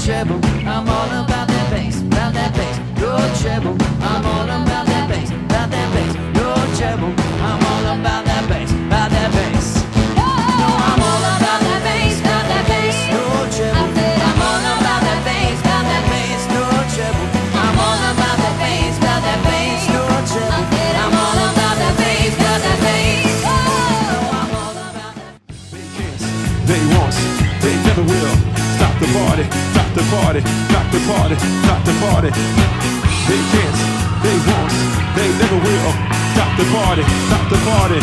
treble, I'm all about that bass, about that bass. Your treble, I'm all about that bass, about that bass. Your treble, I'm all about that bass, about that bass. No, I'm all about that bass, about that bass. Your treble, I'm all about that bass, about that bass. Your treble, I'm all about that bass, about that bass. Your treble, I'm all about that bass, about that bass. I'm all about that. They can't, they won't, they never will. Stop the party, stop the party, stop the party, stop the party. They can't, they won't, they never will. Stop the party, stop the party.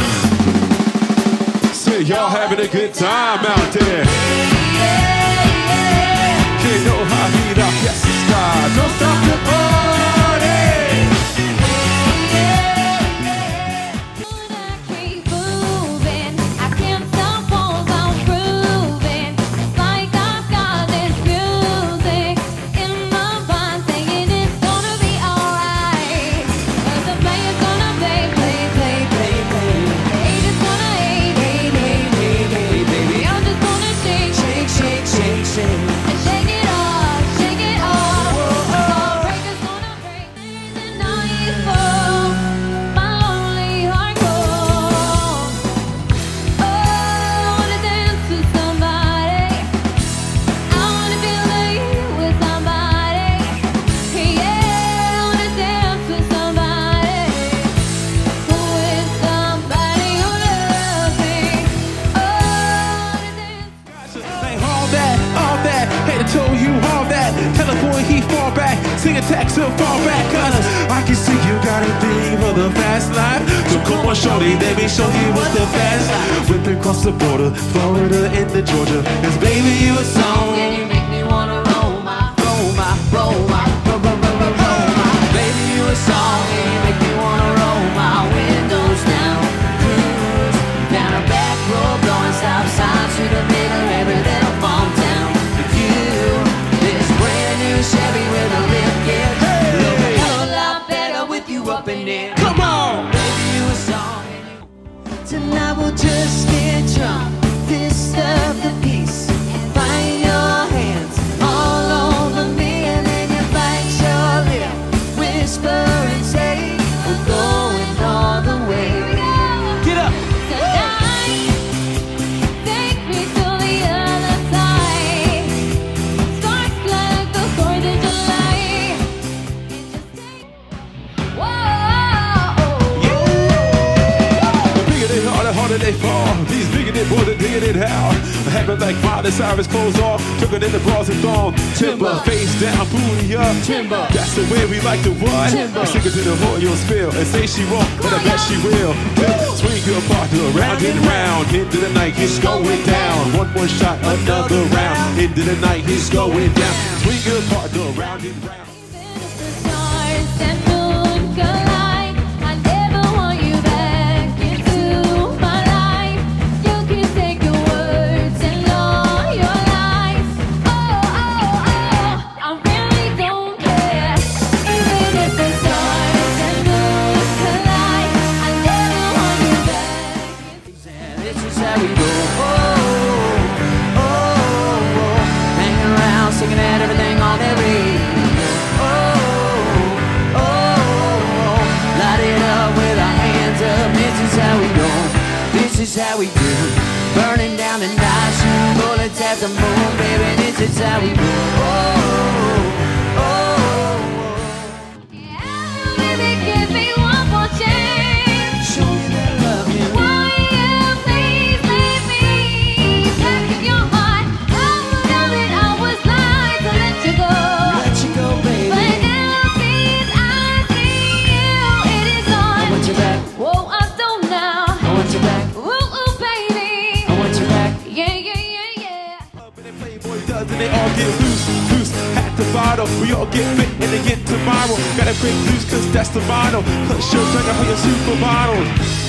Say y'all having a good time out there. Can't know how heat up, yes, God. Don't stop the party. Told you all that. Tell a boy he fall back. Sing a text to fall back. Cause I can see you got a thing for the fast life. So come on, shorty, let me show you what's the fast life. Whipping across the border, Florida into Georgia. Cause baby, you a song. And you make me wanna roll my. Baby, you a song. And you make me wanna roll my windows down. Cruise down a back road, blowing stop signs through the middle of every little farm town. Chevy with a lift kit. Look a hell of a lot better with you up in there. Come on! Baby, you a song. Tonight we'll just get drunk. Fist of the peace. Find your hands all over me. And then you bite your lip. Whisper and say, we're going all the way. Get up! They fall. These bigoted boys are digging it how. Happen like Miley Cyrus clothes off, took it in the bras and thong. Timber, face down, booty up. Timber, that's the way we like to what? We sing it to the royal spill and say she won't, but I bet she will. Swing your partner round and round. Into the night, it's going down. One more shot, another round. Into the night, it's going down. Swing your partner round and round. Singing at everything on their radio. Light it up with our hands up. This is how we go. This is how we do. Burning down the night, shooting bullets at the moon, baby. This is how we go. Yeah, baby, give me one more chance. Show me that love, yeah. Why you please let me back in your heart? I would know that I was lying to let you go. Let you go, baby. But now since I see you, it is on. I want you back. Whoa, I don't know. I want you back. Ooh, ooh, baby. I want you back. Yeah, yeah, yeah, yeah. Up and they Playboy does and they all get loose. Hat to bottle, we all get fit and again tomorrow. Gotta break loose cause that's the motto. Cut shirts like a supermodel.